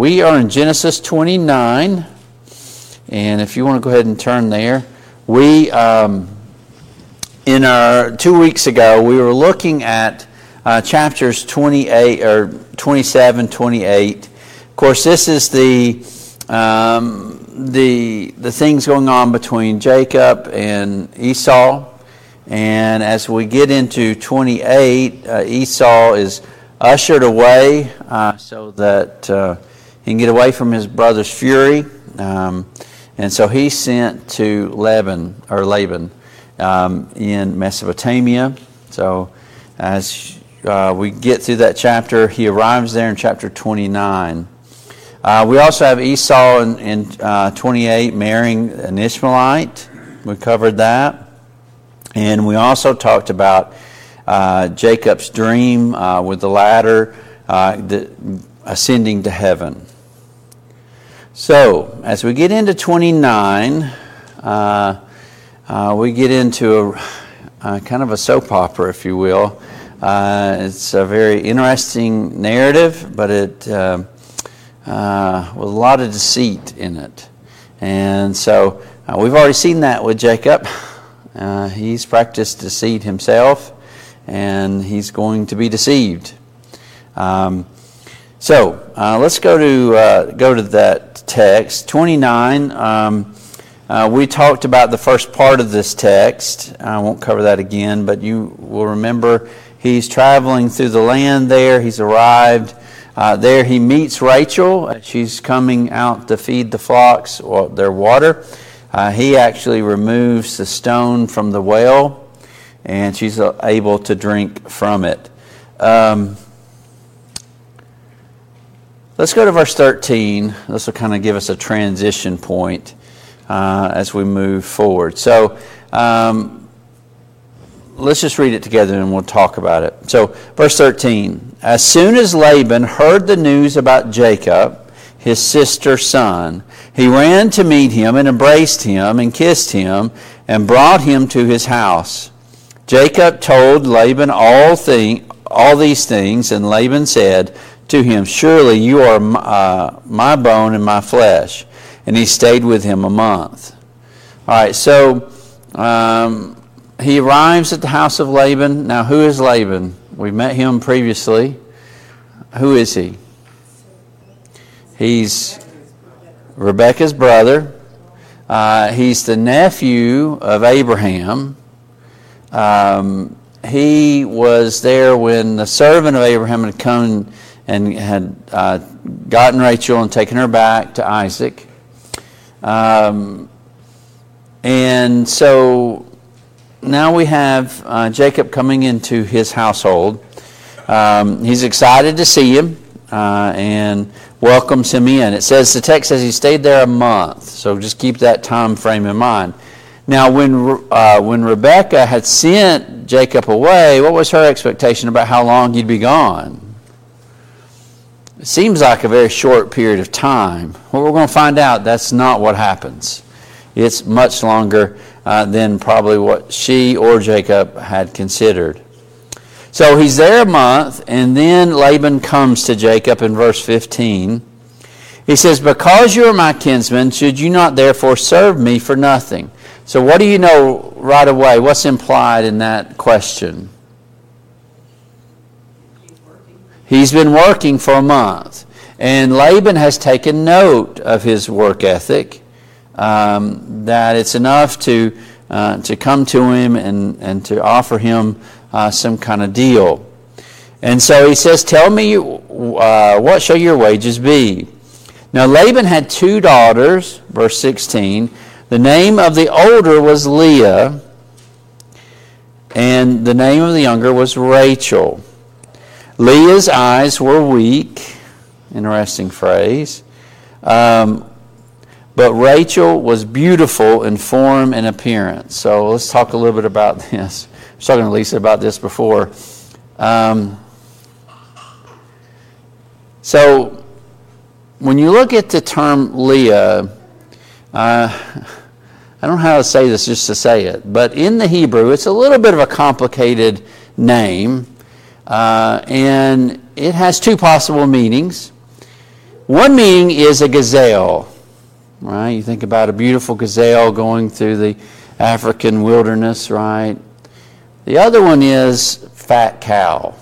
we are in Genesis 29, and if you want to go ahead and turn there, we in our 2 weeks ago we were looking at chapters 28 or 27, 28. Of course, this is the things going on between Jacob and Esau, and as we get into 28, Esau is ushered away so that he can get away from his brother's fury, and so he's sent to Laban in Mesopotamia. So as we get through that chapter, he arrives there in chapter 29. We also have Esau in 28 marrying an Ishmaelite. We covered that. And we also talked about Jacob's dream with the ladder ascending to heaven. So, as we get into 29, we get into a kind of a soap opera, if you will. It's a very interesting narrative, but it with a lot of deceit in it. And so, we've already seen that with Jacob. He's practiced deceit himself, and he's going to be deceived. So let's go to that text 29. We talked about the first part of this text. I won't cover that again, but you will remember he's traveling through the land there. He's arrived there. He meets Rachel. She's coming out to feed the flocks or their water. He actually removes the stone from the well, and she's able to drink from it. Let's go to verse 13. This will kind of give us a transition point as we move forward. So let's just read it together and we'll talk about it. So verse 13. As soon as Laban heard the news about Jacob, his sister's son, he ran to meet him and embraced him and kissed him and brought him to his house. Jacob told Laban all these things, and Laban said to him, "Surely you are my bone and my flesh." And he stayed with him a month. All right, so he arrives at the house of Laban. Now, who is Laban? We met him previously. Who is he? He's Rebekah's brother. He's the nephew of Abraham. He was there when the servant of Abraham had come and had gotten Rachel and taken her back to Isaac. And so now we have Jacob coming into his household. He's excited to see him and welcomes him in. It says, the text says he stayed there a month, so just keep that time frame in mind. Now, when Rebekah had sent Jacob away, what was her expectation about how long he'd be gone? It seems like a very short period of time. Well, we're going to find out that's not what happens. It's much longer than probably what she or Jacob had considered. So he's there a month, and then Laban comes to Jacob in verse 15. He says, "Because you are my kinsman, should you not therefore serve me for nothing?" So what do you know right away? What's implied in that question? He's been working for a month. And Laban has taken note of his work ethic, that it's enough to come to him and to offer him some kind of deal. And so he says, "Tell me, what shall your wages be?" Now Laban had 2 daughters, verse 16. The name of the older was Leah, and the name of the younger was Rachel. Leah's eyes were weak, interesting phrase, but Rachel was beautiful in form and appearance. So let's talk a little bit about this. I was talking to Lisa about this before. So when you look at the term Leah, I don't know how to say this just to say it, but in the Hebrew, it's a little bit of a complicated name, and it has 2 possible meanings. One meaning is a gazelle, right? You think about a beautiful gazelle going through the African wilderness, right? The other one is fat cow.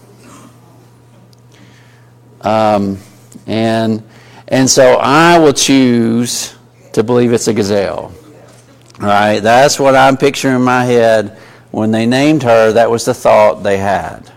And so I will choose to believe it's a gazelle. All right, that's what I'm picturing in my head. When they named her, that was the thought they had.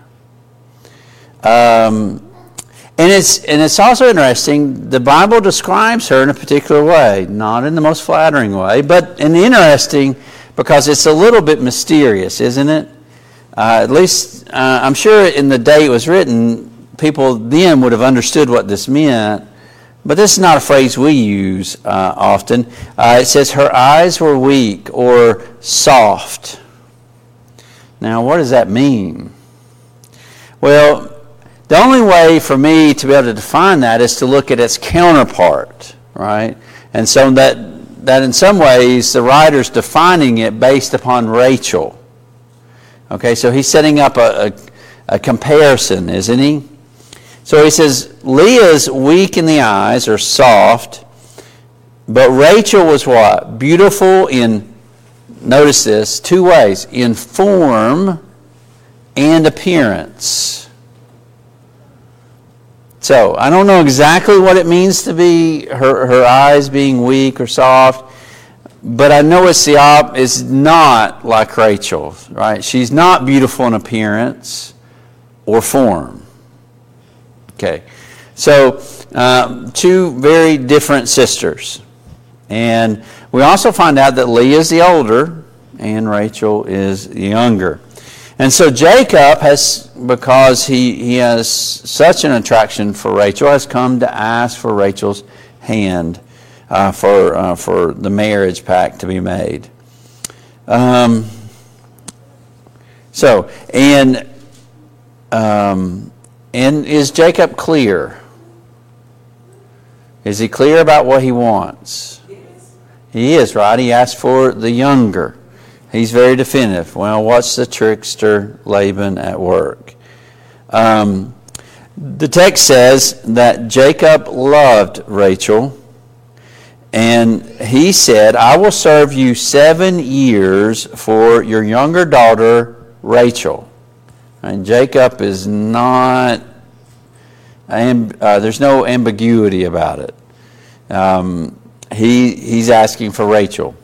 And it's also interesting, the Bible describes her in a particular way, not in the most flattering way, but interesting because it's a little bit mysterious, isn't it? At least, I'm sure in the day it was written, people then would have understood what this meant, but this is not a phrase we use often. It says, her eyes were weak or soft. Now, what does that mean? Well, the only way for me to be able to define that is to look at its counterpart, right? And so that in some ways, the writer's defining it based upon Rachel. Okay, so he's setting up a comparison, isn't he? So he says, Leah's weak in the eyes, or soft, but Rachel was what? Beautiful in, notice this, two ways, in form and appearance. So, I don't know exactly what it means to be her eyes being weak or soft, but I know it's not like Rachel, right? She's not beautiful in appearance or form. Okay, so two very different sisters. And we also find out that Leah is the older and Rachel is the younger. And so Jacob has, because he has such an attraction for Rachel, has come to ask for Rachel's hand for the marriage pact to be made. And is Jacob clear? Is he clear about what he wants? Yes. He is, right? He asked for the younger. He's very definitive. Well, what's the trickster Laban at work? The text says that Jacob loved Rachel, and he said, I will serve you 7 years for your younger daughter, Rachel. And Jacob is not, there's no ambiguity about it. He's asking for Rachel.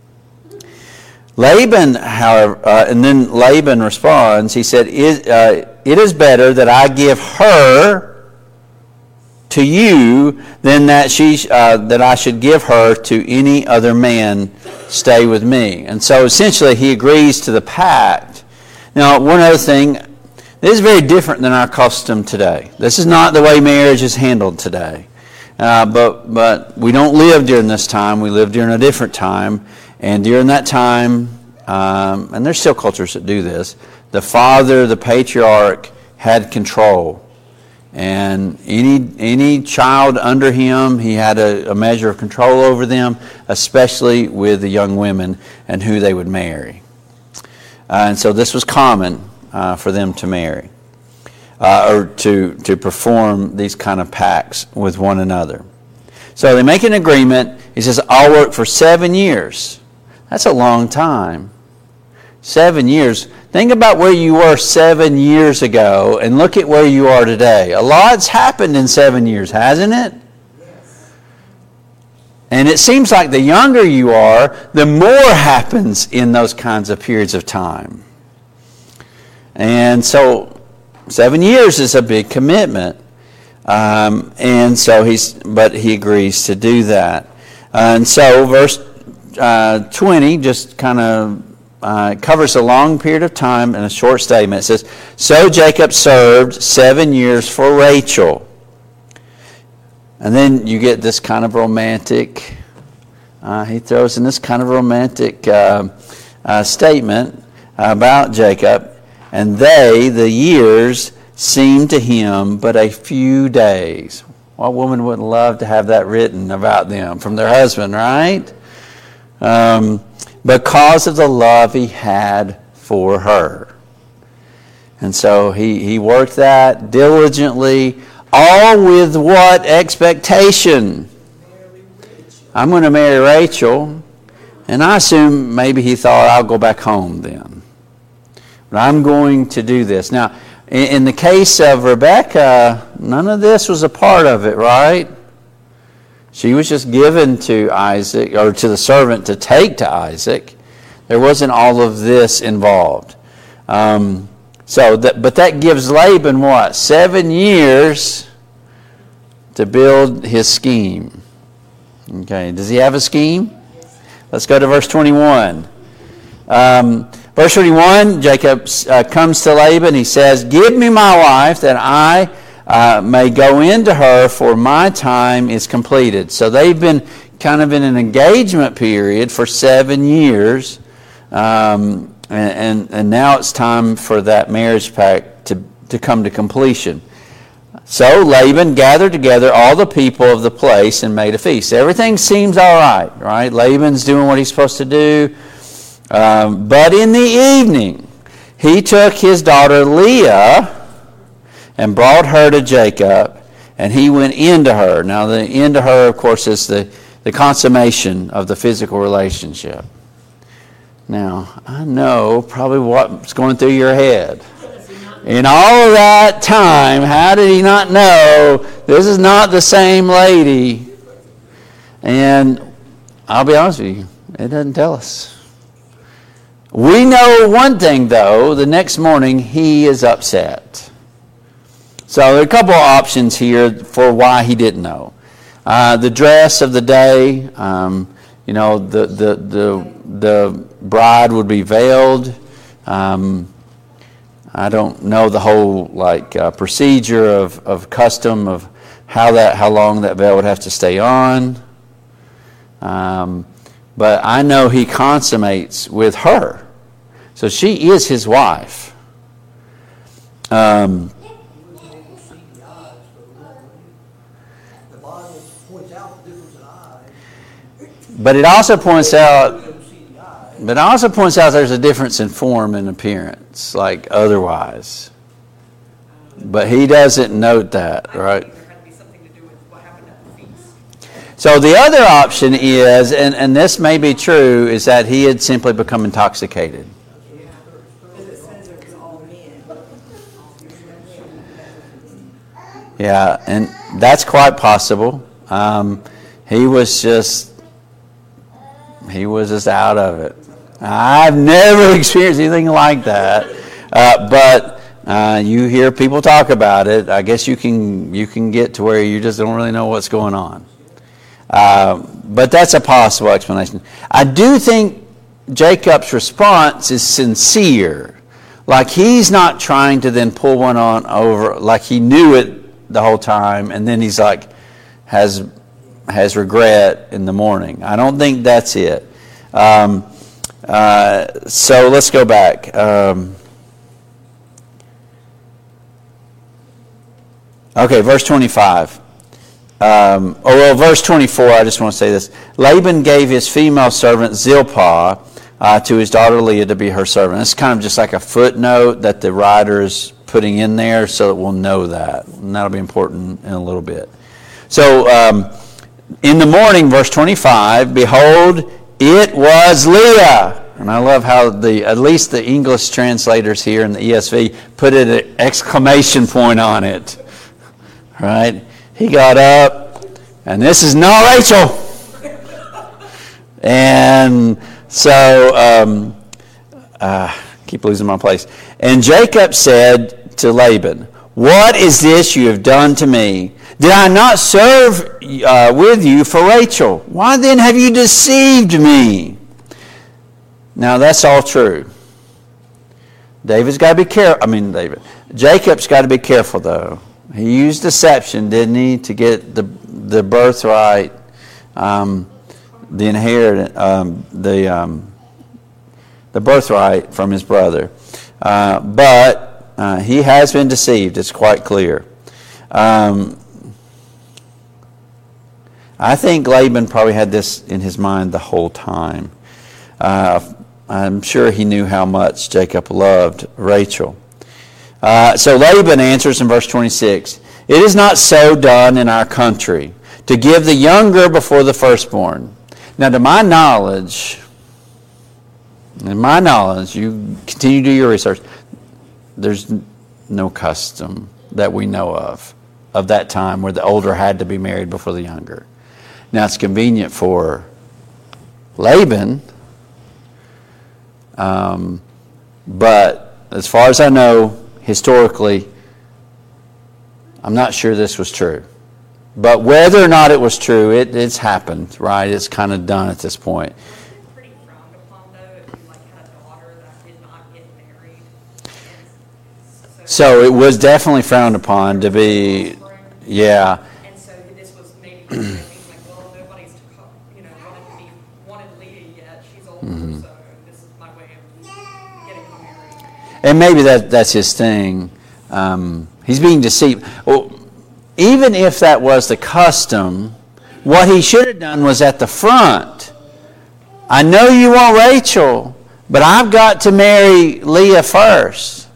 Laban, however, and then Laban responds, he said, it is better that I give her to you than that I should give her to any other man. Stay with me. And so essentially he agrees to the pact. Now, one other thing, this is very different than our custom today. This is not the way marriage is handled today. But we don't live during this time. We live during a different time. And during that time, and there's still cultures that do this, the father, the patriarch, had control. And any child under him, he had a measure of control over them, especially with the young women and who they would marry. And so this was common for them to marry, or to perform these kind of pacts with one another. So they make an agreement. He says, I'll work for 7 years. That's a long time. 7 years. Think about where you were 7 years ago and look at where you are today. A lot's happened in 7 years, hasn't it? Yes. And it seems like the younger you are, the more happens in those kinds of periods of time. And so 7 years is a big commitment. And so he agrees to do that. And so verse 20 just kind of covers a long period of time in a short statement. It says, so Jacob served 7 years for Rachel. And then you get this kind of romantic, he throws in this kind of romantic statement about Jacob. And the years, seemed to him but a few days. What woman wouldn't love to have that written about them from their husband, right? Because of the love he had for her. And so he worked that diligently all with what expectation? I'm going to marry Rachel. And I assume maybe he thought, I'll go back home then. But I'm going to do this. Now, in the case of Rebekah, none of this was a part of it, right? She was just given to Isaac, or to the servant to take to Isaac. There wasn't all of this involved. But that gives Laban what? 7 years to build his scheme. Okay, does he have a scheme? Let's go to verse 21. Verse 21, Jacob comes to Laban. He says, give me my wife that I may go into her, for my time is completed. So they've been kind of in an engagement period for 7 years. And now it's time for that marriage pact to come to completion. So Laban gathered together all the people of the place and made a feast. Everything seems all right? Laban's doing what he's supposed to do. But in the evening, he took his daughter Leah and brought her to Jacob, and he went into her. Now, the into her, of course, is the consummation of the physical relationship. Now, I know probably what's going through your head. In all of that time, how did he not know this is not the same lady? And I'll be honest with you, it doesn't tell us. We know one thing, though. The next morning, he is upset. So there are a couple of options here for why he didn't know. The dress of the day, the bride would be veiled. I don't know the whole procedure of custom of how long that veil would have to stay on. But I know he consummates with her. So she is his wife. The Bible points out the difference in eyes. But it also points out there's a difference in form and appearance, like otherwise. But he doesn't note that, right? So the other option is, and this may be true, is that he had simply become intoxicated. Yeah, and that's quite possible. He was just out of it. I've never experienced anything like that, but you hear people talk about it. I guess you can get to where you just don't really know what's going on. But that's a possible explanation. I do think Jacob's response is sincere. Like he's not trying to then pull one on over, like he knew it the whole time, and then he's like, has regret in the morning. I don't think that's it. So let's go back. Okay, verse 25. Verse 24, I just want to say this. Laban gave his female servant Zilpah to his daughter Leah to be her servant. It's kind of just like a footnote that the writer is putting in there so that we'll know that. And that'll be important in a little bit. So, in the morning, verse 25, behold, it was Leah. And I love how at least the English translators here in the ESV put an exclamation point on it. Right? He got up, and this is not Rachel. And so, keep losing my place. And Jacob said to Laban, what is this you have done to me? Did I not serve with you for Rachel? Why then have you deceived me? Now that's all true. Jacob's got to be careful though. He used deception, didn't he, to get the birthright, the inheritance, the birthright from his brother. But he has been deceived. It's quite clear. I think Laban probably had this in his mind the whole time. I'm sure he knew how much Jacob loved Rachel. So Laban answers in verse 26, It is not so done in our country, to give the younger before the firstborn. Now, to my knowledge, you continue to do your research, there's no custom that we know of that time where the older had to be married before the younger. Now, it's convenient for Laban, but as far as I know, historically, I'm not sure this was true. But whether or not it was true, it's happened, right? It's kind of done at this point. It's pretty frowned upon, though, if you had a daughter that did not get married. So it was definitely frowned upon to be, yeah. And so this was maybe like, well, nobody's wanted Leah yet. She's older, so this is my way of getting her married. And maybe that's his thing. He's being deceived. Well, even if that was the custom, what he should have done was at the front. I know you want Rachel, but I've got to marry Leah first.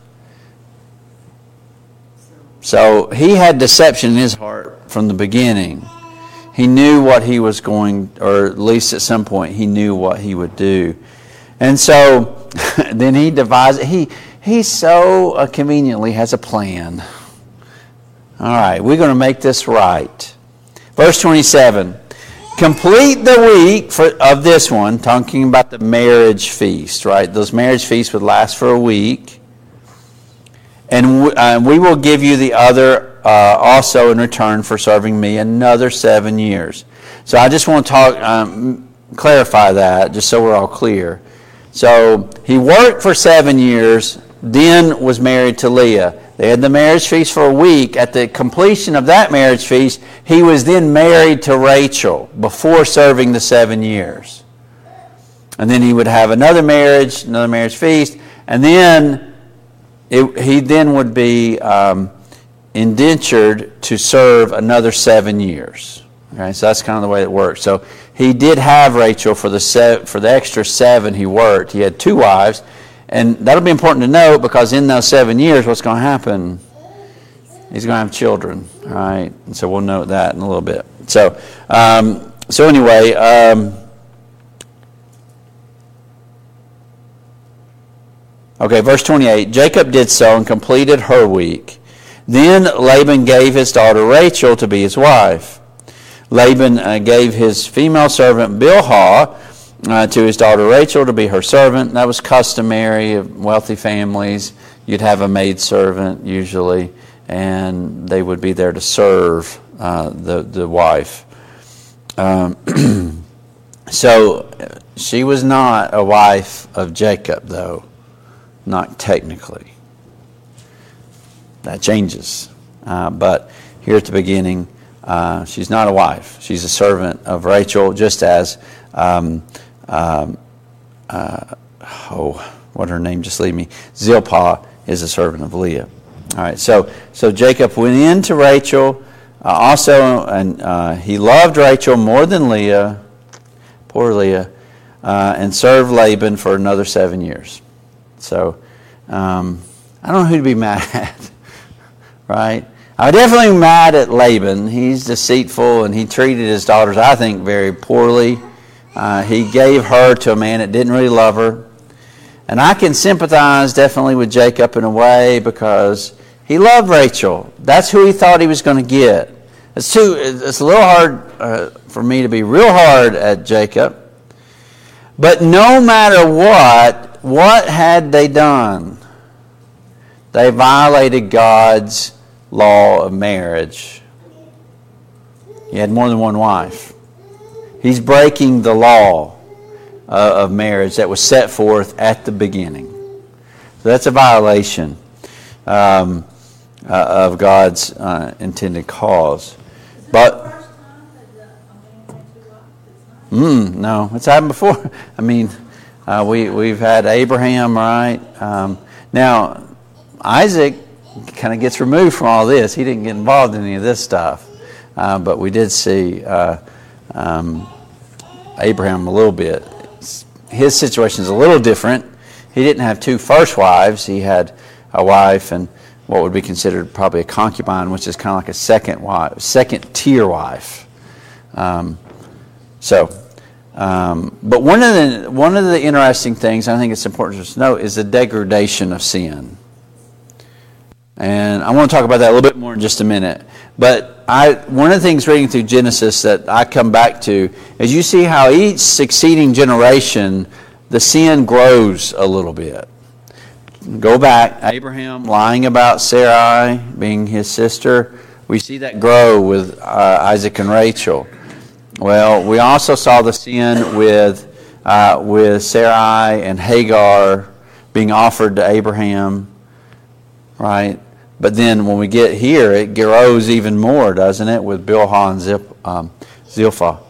So he had deception in his heart from the beginning. He knew what he was going, or at least at some point he knew what he would do. And so then he devised, he so conveniently has a plan. All right, we're going to make this right. Verse 27. Complete the week of this one, talking about the marriage feast, right? Those marriage feasts would last for a week. And we will give you the other also in return for serving me another 7 years. So I just want to clarify that, just so we're all clear. So he worked for 7 years, then was married to Leah. They had the marriage feast for a week. At the completion of that marriage feast, he was then married to Rachel before serving the 7 years. And then he would have another marriage feast, and then he then would be indentured to serve another 7 years. Okay, so that's kind of the way it works. So he did have Rachel for the extra 7 he worked. He had 2 wives. And that'll be important to note because in those 7 years, what's going to happen? He's going to have children, all right? And so we'll note that in a little bit. So anyway, okay, verse 28. Jacob did so and completed her week. Then Laban gave his daughter Rachel to be his wife. Laban gave his female servant Bilhah to his daughter Rachel to be her servant. That was customary of wealthy families. You'd have a maidservant usually, and they would be there to serve the wife. So she was not a wife of Jacob, though, not technically. That changes. But here at the beginning, she's not a wife. She's a servant of Rachel, just as what her name just leave me. Zilpah is a servant of Leah. All right, so Jacob went in to Rachel also, and he loved Rachel more than Leah, poor Leah, and served Laban for another 7 years. So I don't know who to be mad at, right? I'm definitely mad at Laban. He's deceitful, and he treated his daughters, I think, very poorly. He gave her to a man that didn't really love her. And I can sympathize definitely with Jacob in a way because he loved Rachel. That's who he thought he was going to get. It's a little hard for me to be real hard at Jacob. But no matter what had they done? They violated God's law of marriage. He had more than one wife. He's breaking the law of marriage that was set forth at the beginning. So that's a violation of God's intended cause. But no, it's happened before. I mean, we've had Abraham, right? Now, Isaac kind of gets removed from all this. He didn't get involved in any of this stuff. But we did see Abraham a little bit. His situation is a little different. He didn't have 2 first wives. He had a wife, and what would be considered probably a concubine, which is kind of like a second-tier wife. But one of the interesting things, I think it's important to note, is the degradation of sin. And I want to talk about that a little bit more in just a minute. But one of the things reading through Genesis that I come back to is you see how each succeeding generation, the sin grows a little bit. Go back, Abraham lying about Sarai being his sister. We see that grow with Isaac and Rachel. Well, we also saw the sin with Sarai and Hagar being offered to Abraham, right? But then when we get here, it grows even more, doesn't it, with Bilhah and Zilpah.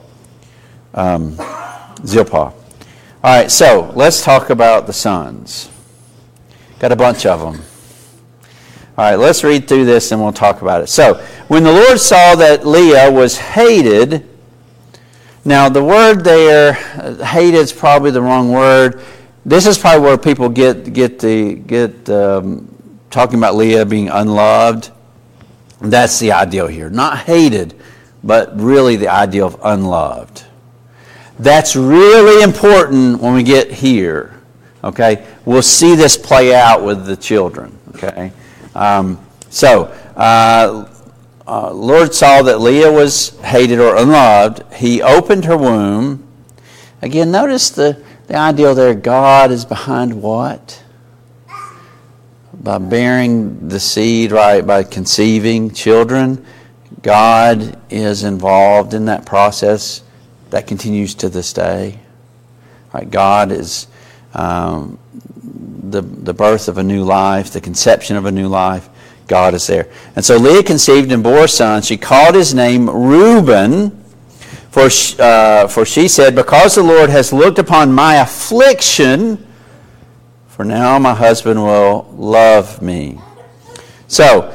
All right, so let's talk about the sons. Got a bunch of them. All right, let's read through this and we'll talk about it. So, when the Lord saw that Leah was hated, now the word there, hated is probably the wrong word. This is probably where people get talking about Leah being unloved. That's the ideal here. Not hated, but really the idea of unloved. That's really important when we get here. Okay? We'll see this play out with the children. Okay? Lord saw that Leah was hated or unloved. He opened her womb. Again, notice the ideal there. God is behind what? By bearing the seed, right? By conceiving children. God is involved in that process. That continues to this day. Right? God is the birth of a new life, the conception of a new life. God is there. And so Leah conceived and bore a son. She called his name Reuben, for she said, because the Lord has looked upon my affliction, for now my husband will love me. So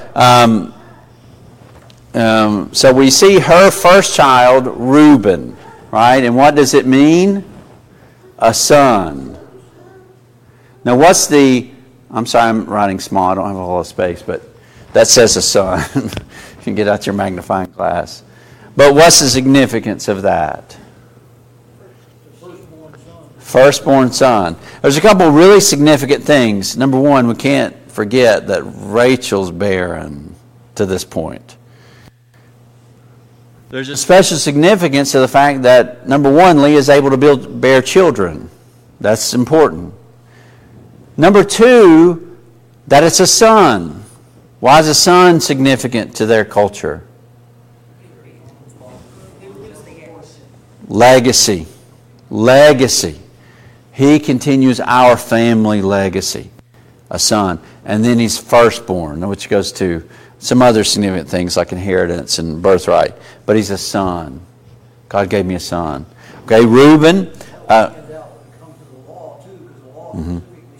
we see her first child, Reuben, right? And what does it mean? A son. Now what's I'm sorry, I'm writing small. I don't have a whole lot of space, but that says a son. You can get out your magnifying glass. But what's the significance of that? Firstborn son. There's a couple really significant things. Number one, we can't forget that Rachel's barren to this point. There's a special significance to the fact that, number one, Leah is able to bear children. That's important. Number two, that it's a son. Why is a son significant to their culture? Legacy. Legacy. He continues our family legacy. A son. And then he's firstborn, which goes to some other significant things like inheritance and birthright. But he's a son. God gave me a son. Okay, Reuben. Mm-hmm.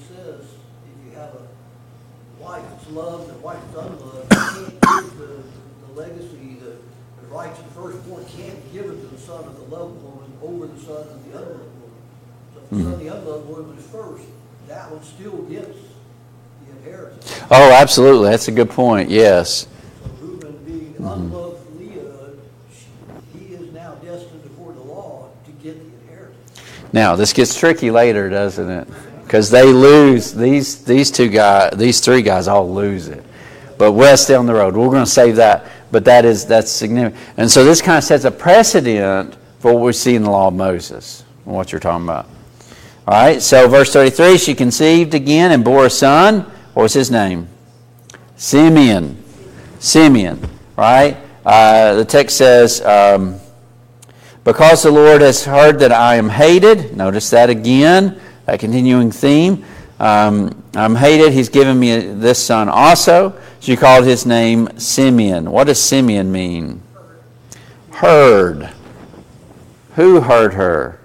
The unloved one was first. That one still gets the inheritance. Oh, absolutely. That's a good point. Yes. So Reuben being unloved Leah, he is now destined before the law to get the inheritance. Now, this gets tricky later, doesn't it? Because they lose. These three guys all lose it. But west down the road, we're going to save that. But that's significant. And so this kind of sets a precedent for what we see in the law of Moses and what you're talking about. All right, so verse 33, she conceived again and bore a son. What was his name? Simeon. Simeon, right? The text says, because the Lord has heard that I am hated. Notice that again, that continuing theme. I'm hated. He's given me this son also. She called his name Simeon. What does Simeon mean? Heard. Who heard her?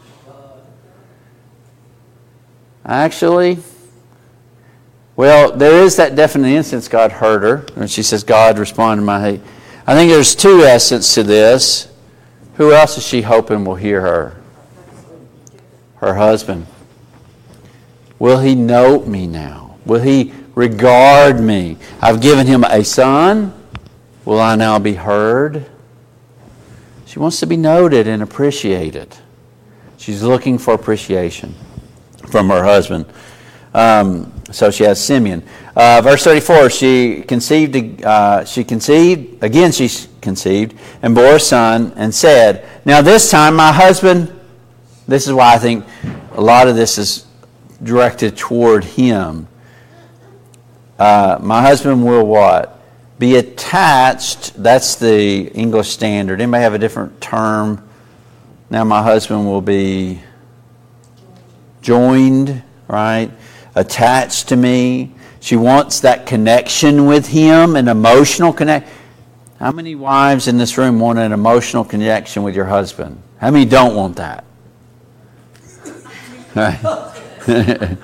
Actually, well, there is that definite instance God heard her. And she says, God responded to my hate. I think there's two essence to this. Who else is she hoping will hear her? Her husband. Will he note me now? Will he regard me? I've given him a son. Will I now be heard? She wants to be noted and appreciated. She's looking for appreciation from her husband. So she has Simeon. Verse 34, she conceived, and bore a son, and said, now this time my husband, this is why I think a lot of this is directed toward him. My husband will what? Be attached. That's the English Standard. Anybody have a different term? Now my husband will be joined, right? Attached to me. She wants that connection with him, an emotional connection. How many wives in this room want an emotional connection with your husband? How many don't want that? Right?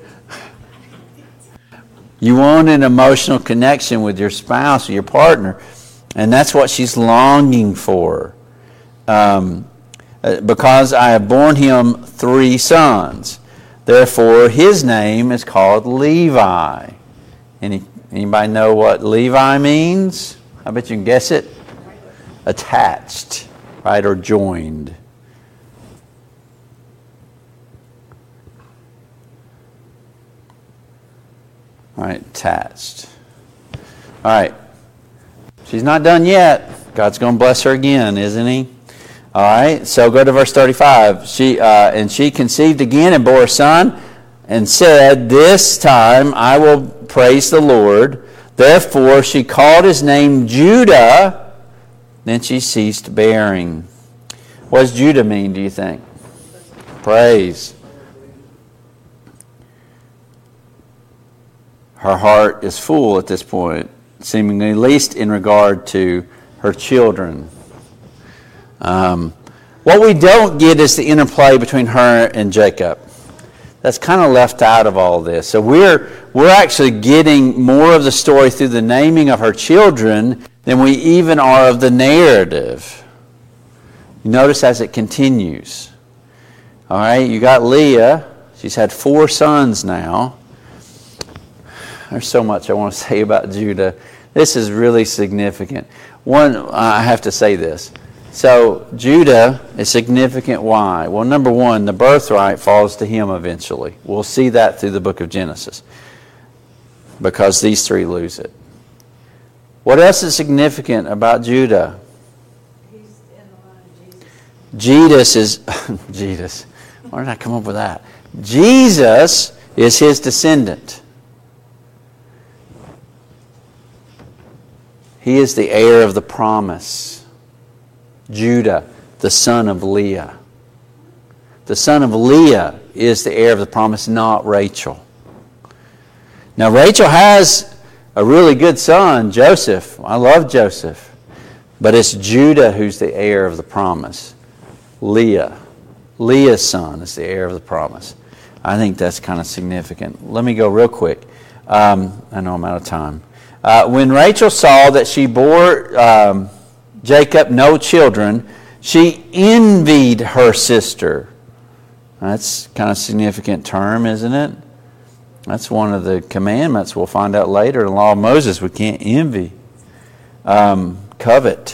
You want an emotional connection with your spouse or your partner, and that's what she's longing for. Because I have borne him 3 sons. Therefore, his name is called Levi. Anybody know what Levi means? I bet you can guess it. Attached, right, or joined. All right, attached. All right. She's not done yet. God's going to bless her again, isn't he? All right, so go to verse 35. She conceived again and bore a son, and said, this time I will praise the Lord. Therefore she called his name Judah. Then she ceased bearing. What does Judah mean, do you think? Praise. Her heart is full at this point, seemingly, at least in regard to her children. What we don't get is the interplay between her and Jacob. That's kind of left out of all this. So we're actually getting more of the story through the naming of her children than we even are of the narrative. You notice as it continues. All right, you got Leah. She's had 4 sons now. There's so much I want to say about Judah. This is really significant. One, I have to say this. So Judah is significant. Why? Well, number one, the birthright falls to him eventually. We'll see that through the book of Genesis. Because these 3 lose it. What else is significant about Judah? He's in the line of Jesus. Jesus. Where did I come up with that? Jesus is his descendant. He is the heir of the promise. Judah, the son of Leah. The son of Leah is the heir of the promise, not Rachel. Now, Rachel has a really good son, Joseph. I love Joseph. But it's Judah who's the heir of the promise. Leah's son is the heir of the promise. I think that's kind of significant. Let me go real quick. I know I'm out of time. When Rachel saw that she bore Jacob no children, she envied her sister. That's kind of a significant term, isn't it? That's one of the commandments. We'll find out later in the law of Moses. We can't envy. Covet.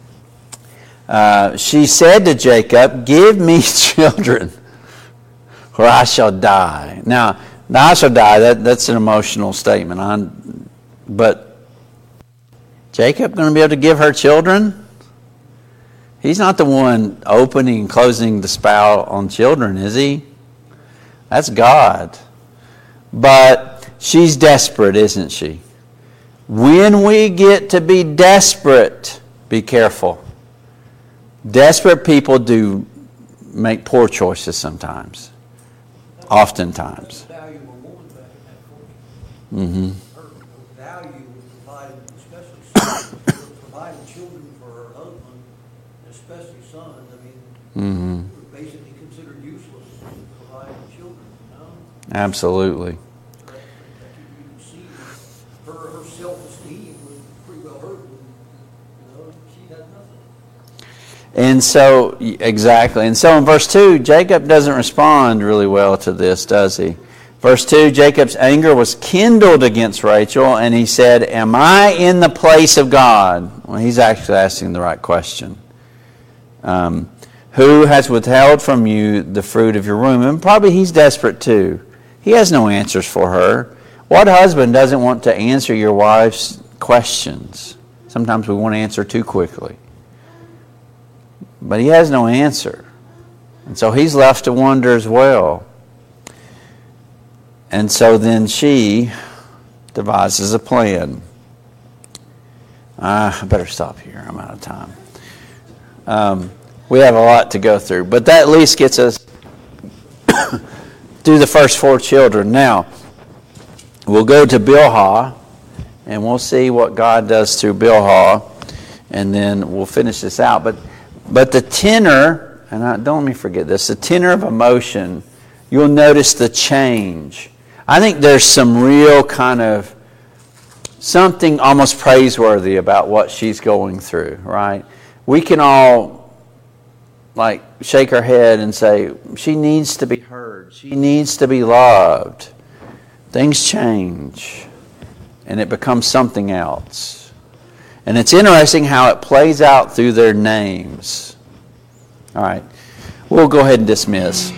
She said to Jacob, give me children, or I shall die. Now I shall die, that's an emotional statement. But Jacob going to be able to give her children? He's not the one opening and closing the spout on children, is he? That's God. But she's desperate, isn't she? When we get to be desperate, be careful. Desperate people do make poor choices sometimes. Oftentimes. Value a woman back in that culture. Mm-hmm. Her value was providing, especially providing children for her husband, especially sons. I mean, were basically considered useless providing children. You know? Absolutely. You can see her self-esteem was pretty well hurt. She had nothing. And so, exactly. And so in verse 2, Jacob doesn't respond really well to this, does he? Verse 2, Jacob's anger was kindled against Rachel, and he said, am I in the place of God? Well, he's actually asking the right question. Who has withheld from you the fruit of your womb? And probably he's desperate too. He has no answers for her. What husband doesn't want to answer your wife's questions? Sometimes we want to answer too quickly. But he has no answer. And so he's left to wonder as well. And so then she devises a plan. I better stop here. I'm out of time. We have a lot to go through. But that at least gets us through the first 4 children. Now, we'll go to Bilhah, and we'll see what God does through Bilhah, and then we'll finish this out. But the tenor, and don't let me forget this, the tenor of emotion, you'll notice the change. I think there's some real kind of something almost praiseworthy about what she's going through, right? We can all like shake our head and say, she needs to be heard. She needs to be loved. Things change, and it becomes something else. And it's interesting how it plays out through their names. All right, we'll go ahead and dismiss.